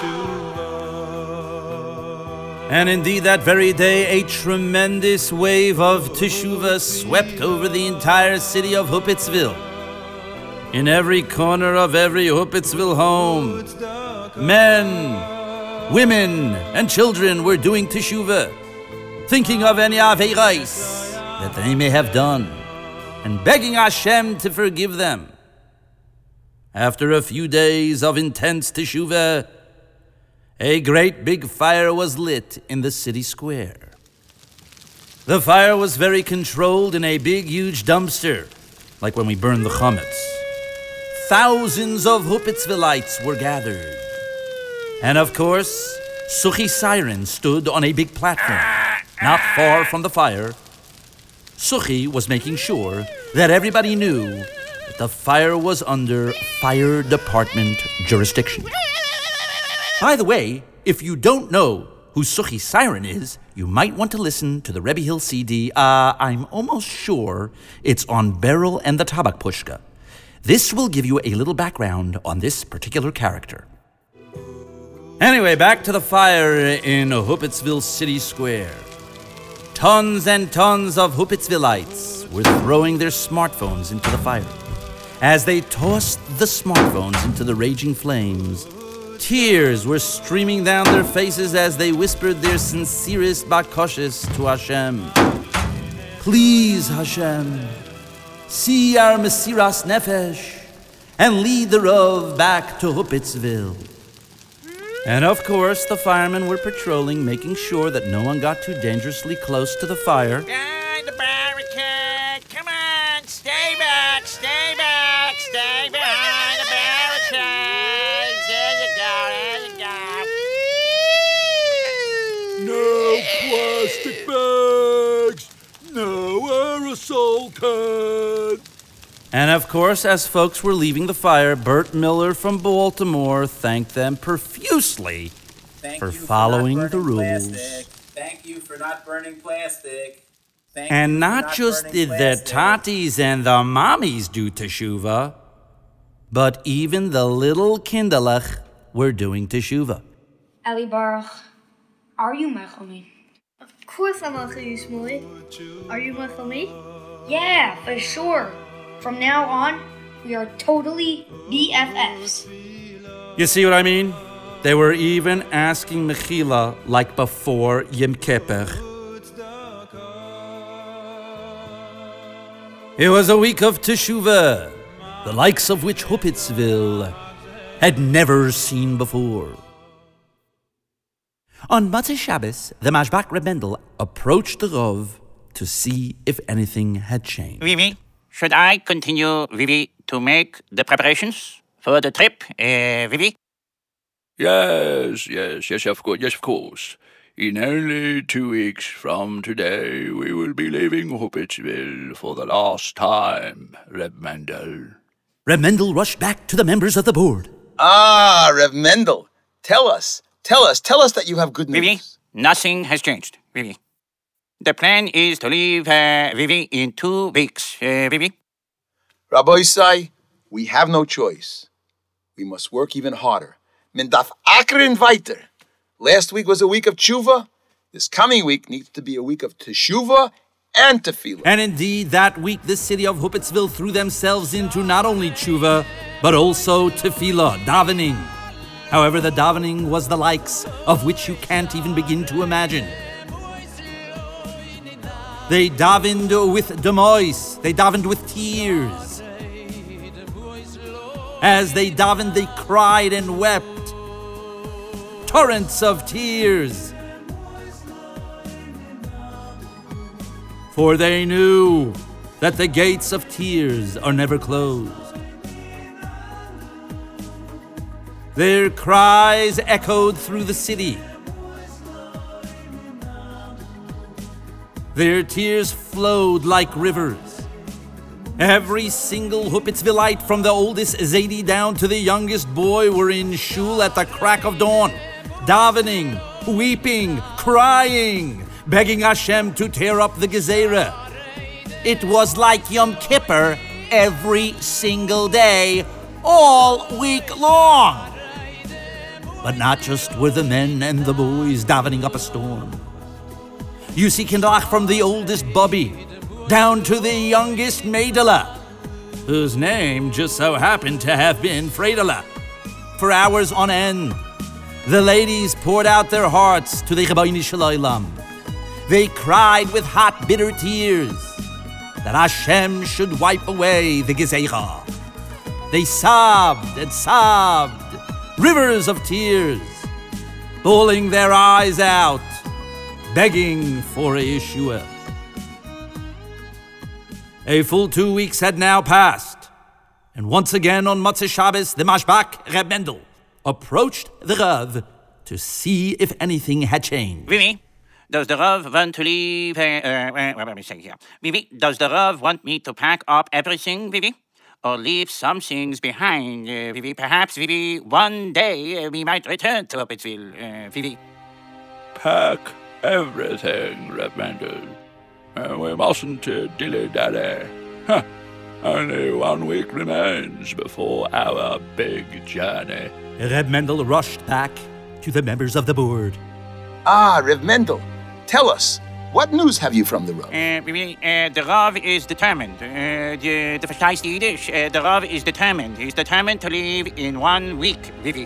And indeed, that very day, a tremendous wave of teshuvah swept over the entire city of Huppitzville. In every corner of every Huppitzville home, men, women, and children were doing teshuvah, thinking of any aveiros that they may have done, and begging Hashem to forgive them. After a few days of intense teshuvah, a great big fire was lit in the city square. The fire was very controlled in a big, huge dumpster, like when we burn the chametz. Thousands of Huppitzvillites were gathered. And of course, Suchi Siren stood on a big platform, not far from the fire. Suchi was making sure that everybody knew that the fire was under fire department jurisdiction. By the way, if you don't know who Suchi Siren is, you might want to listen to the Rebbe Hill CD. I'm almost sure it's on Beryl and the Tabak Pushka. This will give you a little background on this particular character. Anyway, back to the fire in Huppitzville City Square. Tons and tons of Huppitzvillites were throwing their smartphones into the fire. As they tossed the smartphones into the raging flames, tears were streaming down their faces as they whispered their sincerest bakoshes to Hashem. Please, Hashem, see our Mesiras Nefesh and lead the Rav back to Huppitzville. And of course, the firemen were patrolling, making sure that no one got too dangerously close to the fire. Behind the barricade! Come on! Stay back! Stay back! Stay behind the barricade! There you go! There you go! No plastic bags! No aerosol can! And of course, as folks were leaving the fire, Bert Miller from Baltimore thanked them profusely for following the rules. Thank you for not burning plastic. And not just did the tatis and the mommies do teshuvah, but even the little kinderlech were doing teshuvah. Eli Baruch, are you mechel me? Of course I'm mechel you, Shmuley. Are you mechel me? Yeah, for sure. From now on, we are totally BFFs. You see what I mean? They were even asking Mechila like before Yom Kippur. It was a week of Teshuvah, the likes of which Huppitzville had never seen before. On Motzei Shabbos, the Mashbach Reb Mendel approached the Rav to see if anything had changed. Vivi, should I continue, Vivi, to make the preparations for the trip, Vivi? Yes, of course. In only 2 weeks from today, we will be leaving Huppitzville for the last time, Reb Mendel. Reb Mendel rushed back to the members of the board. Ah, Reb Mendel, tell us that you have good news. Vivi, nothing has changed, Vivi. The plan is to leave, Vivi, in 2 weeks, Vivi. Rabbi Isai, we have no choice. We must work even harder. Men darf akrin weiter. Last week was a week of tshuva. This coming week needs to be a week of teshuva and tefillah. And indeed, that week, the city of Huppitzville threw themselves into not only tshuva, but also tefillah, davening. However, the davening was the likes of which you can't even begin to imagine. They davened with demois. They davened with tears. As they davened, they cried and wept. Torrents of tears. For they knew that the gates of tears are never closed. Their cries echoed through the city. Their tears flowed like rivers. Every single Huppitzvillite, from the oldest Zaidi down to the youngest boy, were in shul at the crack of dawn, davening, weeping, crying, begging Hashem to tear up the Gezerah. It was like Yom Kippur every single day, all week long. But not just were the men and the boys davening up a storm. You see kindach from the oldest Bubby down to the youngest Maidela, whose name just so happened to have been Fredela. For hours on end, the ladies poured out their hearts to the Rebbeinu Shalom. They cried with hot, bitter tears that Hashem should wipe away the Gezeira. They sobbed and sobbed, rivers of tears, bawling their eyes out, begging for a Yeshua. A full 2 weeks had now passed, and once again on Motzei Shabbos, the Mashbach Reb Mendel approached the Rav to see if anything had changed. Vivi, does the Rav want to leave? What am I saying here? Vivi, does the Rav want me to pack up everything, Vivi? Or leave some things behind, Vivi? Perhaps, Vivi, one day we might return to Hoppetville, Vivi. Pack everything, Reb Mendel. We mustn't dilly-dally. Only 1 week remains before our big journey. Reb Mendel rushed back to the members of the board. Ah, Rev Mendel, tell us, what news have you from the Rav? The Rav is determined. The verstehst Yiddish? The Rav is determined. He's determined to leave in 1 week, Vivi.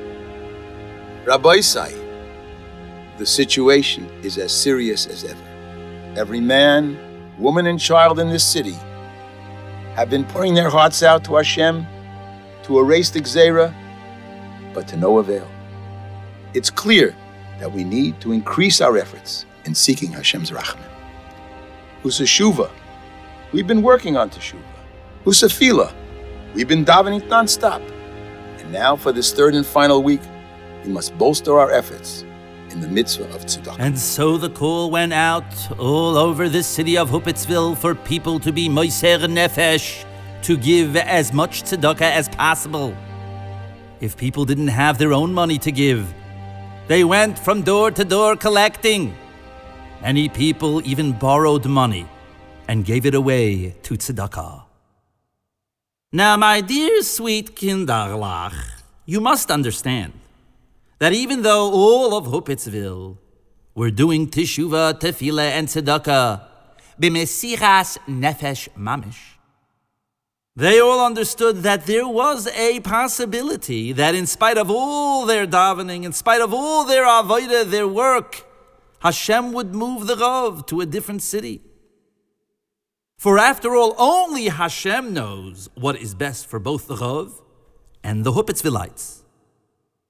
Rabbi Isai, the situation is as serious as ever. Every man, woman, and child in this city have been pouring their hearts out to Hashem to erase the Gzeira, but to no avail. It's clear that we need to increase our efforts in seeking Hashem's Rachman. Usashuva, we've been working on Teshuvah. Usafila, we've been davening non-stop. And now for this third and final week, we must bolster our efforts in the mitzvah of tzedakah. And so the call went out all over the city of Huppitzville for people to be moiser nefesh, to give as much tzedakah as possible. If people didn't have their own money to give, they went from door to door collecting. Many people even borrowed money and gave it away to tzedakah. Now, my dear sweet kinderlach, you must understand that even though all of Huppitzville were doing teshuvah, tefillah, and tzedakah, b'mesiras nefesh mamish, they all understood that there was a possibility that in spite of all their davening, in spite of all their avodah, their work, Hashem would move the Rav to a different city. For after all, only Hashem knows what is best for both the Rav and the Huppitzvillites.